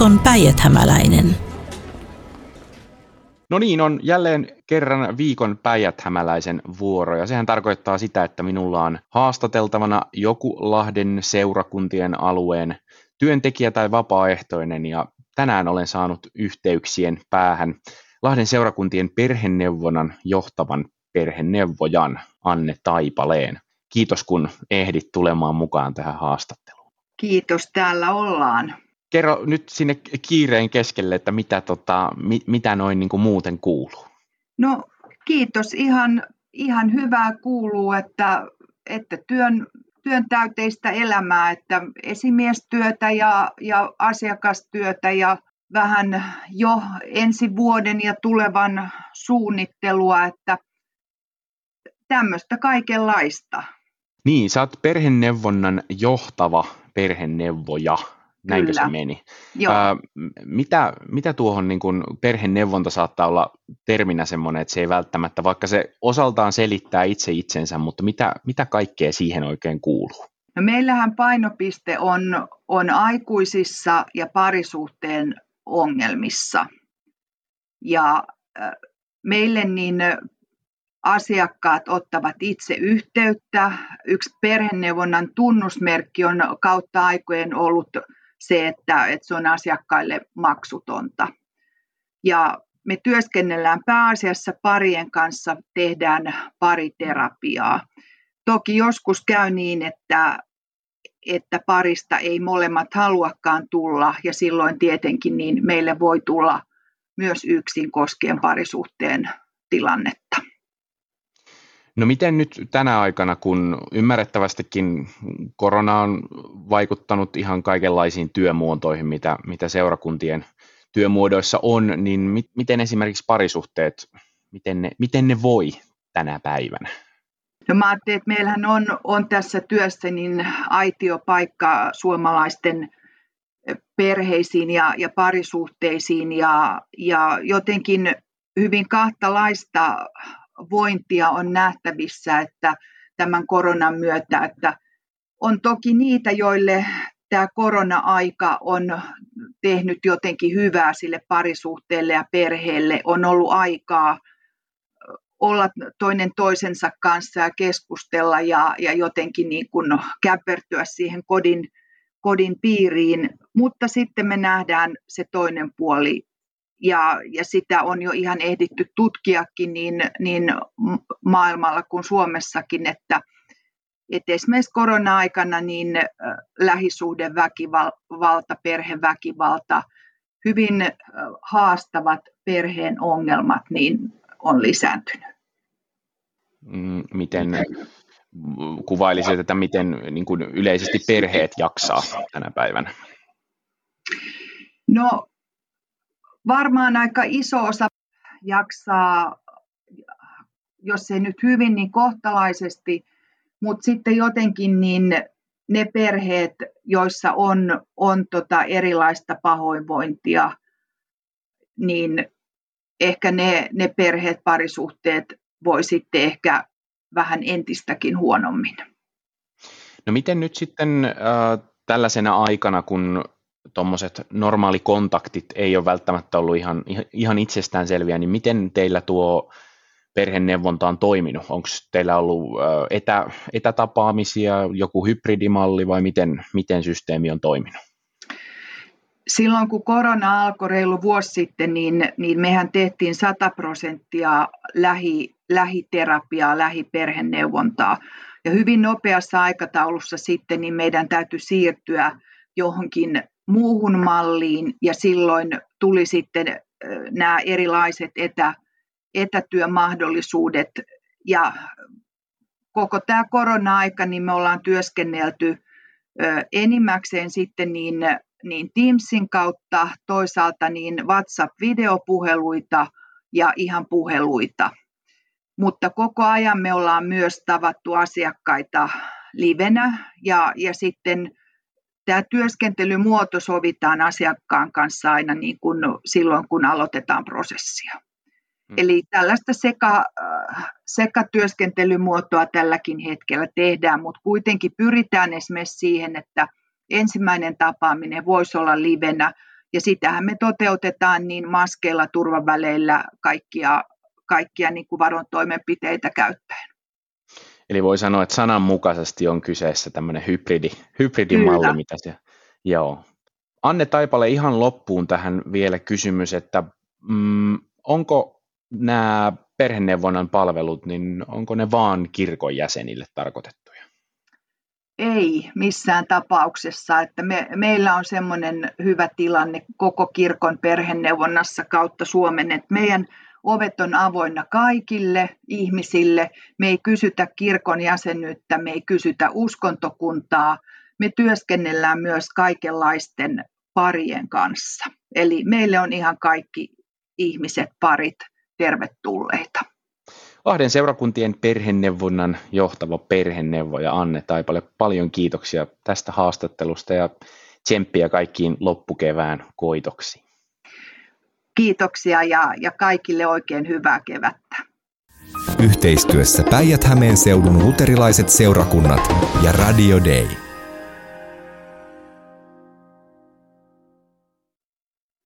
Viikon päijäthämäläinen. No niin, on jälleen kerran viikon päijäthämäläisen vuoro, ja sehän tarkoittaa sitä, että minulla on haastateltavana joku Lahden seurakuntien alueen työntekijä tai vapaaehtoinen, ja tänään olen saanut yhteyksien päähän Lahden seurakuntien perheneuvonnan johtavan perheneuvojan Anne Taipaleen. Kiitos, kun ehdit tulemaan mukaan tähän haastatteluun. Kiitos, täällä ollaan. Kerro nyt sinne kiireen keskelle, että mitä noin niin kuin muuten kuuluu. No kiitos, ihan hyvää kuuluu, että työn täyteistä elämää, että esimiestyötä ja asiakastyötä ja vähän jo ensi vuoden ja tulevan suunnittelua, että tämmöistä kaikenlaista. Niin, sä oot perheneuvonnan johtava perheneuvoja. Näinkö Kyllä. Se meni? Joo. Mitä tuohon niin kun perheneuvonta saattaa olla terminä semmoinen, että se ei välttämättä, vaikka se osaltaan selittää itse itsensä, mutta mitä kaikkea siihen oikein kuuluu? No meillähän painopiste on aikuisissa ja parisuhteen ongelmissa. Ja meille niin asiakkaat ottavat itse yhteyttä. Yksi perheneuvonnan tunnusmerkki on kautta aikojen ollut se, että se on asiakkaille maksutonta. Ja me työskennellään pääasiassa parien kanssa, tehdään pariterapiaa. Toki joskus käy niin, että parista ei molemmat haluakaan tulla, ja silloin tietenkin niin meille voi tulla myös yksin koskien parisuhteen tilannetta. No miten nyt tänä aikana, kun ymmärrettävästikin korona on vaikuttanut ihan kaikenlaisiin työmuotoihin, mitä seurakuntien työmuodoissa on, niin miten esimerkiksi parisuhteet, miten ne voi tänä päivänä? No mä ajattelin, että meillähän on tässä työssä niin aitiopaikka suomalaisten perheisiin ja parisuhteisiin ja jotenkin hyvin kahtalaista vointia on nähtävissä, että tämän koronan myötä, että on toki niitä, joille tämä korona-aika on tehnyt jotenkin hyvää sille parisuhteelle ja perheelle, on ollut aikaa olla toinen toisensa kanssa ja keskustella ja jotenkin niin kuin käpertyä siihen kodin piiriin, mutta sitten me nähdään se toinen puoli. Ja sitä on jo ihan ehditty tutkiakin niin maailmalla kuin Suomessakin, että esimerkiksi korona-aikana niin lähisuhdeväkivalta, perheväkivalta, hyvin haastavat perheen ongelmat niin on lisääntynyt. Miten kuvailisit, että miten niin kuin yleisesti perheet jaksaa tänä päivänä? No varmaan aika iso osa jaksaa, jos ei nyt hyvin, niin kohtalaisesti, mutta sitten jotenkin niin ne perheet, joissa on erilaista pahoinvointia, niin ehkä ne perheet, parisuhteet voi sitten ehkä vähän entistäkin huonommin. No miten nyt sitten tällaisena aikana, kun tuommoiset normaalikontaktit ei ole välttämättä ollut ihan itsestäänselviä, niin miten teillä tuo perheneuvonta on toiminut? Onko teillä ollut etätapaamisia, joku hybridimalli vai miten systeemi on toiminut? Silloin kun korona alkoi reilu vuosi sitten, niin mehän tehtiin 100% lähiterapiaa, lähiperheneuvontaa. Ja hyvin nopeassa aikataulussa sitten niin meidän täytyi siirtyä johonkin muuhun malliin ja silloin tuli sitten nämä erilaiset etätyömahdollisuudet ja koko tämä korona-aika niin me ollaan työskennelty enimmäkseen sitten niin Teamsin kautta, toisaalta niin WhatsApp-videopuheluita ja ihan puheluita. Mutta koko ajan me ollaan myös tavattu asiakkaita livenä ja sitten tämä työskentelymuoto sovitaan asiakkaan kanssa aina niin kuin silloin, kun aloitetaan prosessia. Eli tällaista sekatyöskentelymuotoa tälläkin hetkellä tehdään, mutta kuitenkin pyritään esimerkiksi siihen, että ensimmäinen tapaaminen voisi olla livenä Ja sitähän me toteutetaan niin maskeilla, turvaväleillä, kaikkia niin kuin varotoimenpiteitä käyttäen. Eli voi sanoa, että sananmukaisesti on kyseessä tämmöinen hybridimalli, mitä se, joo. Anne Taipale, ihan loppuun tähän vielä kysymys, että onko nämä perheneuvonnan palvelut, niin onko ne vaan kirkon jäsenille tarkoitettuja? Ei missään tapauksessa, että meillä on semmoinen hyvä tilanne koko kirkon perheneuvonnassa kautta Suomen, että meidän ovet on avoinna kaikille ihmisille, me ei kysytä kirkon jäsenyyttä, me ei kysytä uskontokuntaa, me työskennellään myös kaikenlaisten parien kanssa. Eli meille on ihan kaikki ihmiset, parit tervetulleita. Lahden seurakuntien perheneuvonnan johtava perheneuvoja Anne Taipale, paljon kiitoksia tästä haastattelusta ja tsemppiä kaikkiin loppukevään koitoksiin. Kiitoksia ja kaikille oikein hyvää kevättä. Yhteistyössä Päijät-Hämeen seudun luterilaiset seurakunnat ja Radio Day.